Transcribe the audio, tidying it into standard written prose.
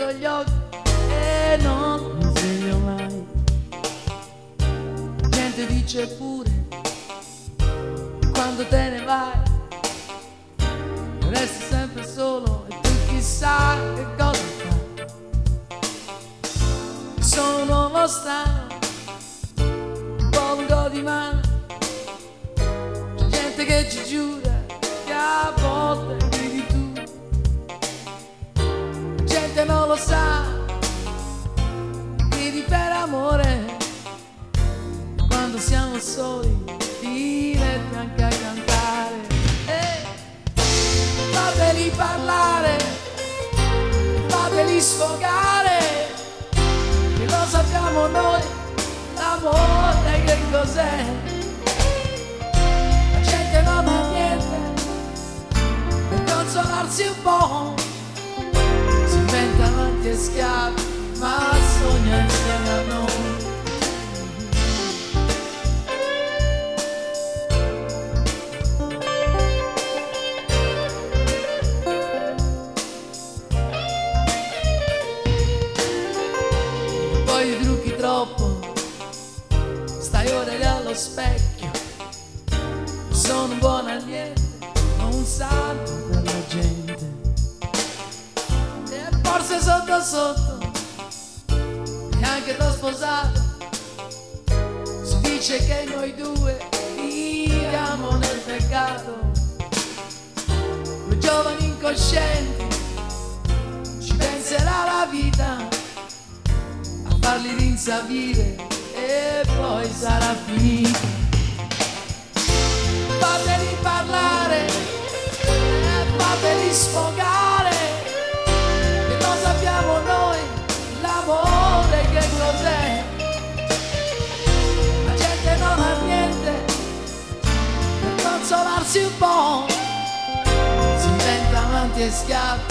chiudo gli occhi e non mi sveglio mai. La gente dice pure quando te ne vai resti sempre solo e tu chissà che cosa fai. Sono un uomo strano, un po' lungo di mano, c'è gente che ci giura che a volte vivi tu, la gente non lo sa, vivi per amore, e quando siamo soli ti metti anche a cantare. Fateli parlare, fateli sfogare, che lo sappiamo noi, l'amore che cos'è. La gente non ha niente per consolarsi un po', si inventa amanti e schiavi, ma sogna insieme a noi. Poi ti trucchi troppo, stai ore lì allo specchio, sono un buon a niente, non un santo per la gente. E forse sotto sotto, e anche t'ho sposato, si dice che noi due viviamo nel peccato. Due giovani incoscienti, ci penserà la vita a farli rinsavire e poi sarà finita. Fateli parlare e fateli sfogare, che lo sappiamo noi, l'amore che cos'è. La gente non ha niente per consolarsi un po', si inventa amanti e schiavi,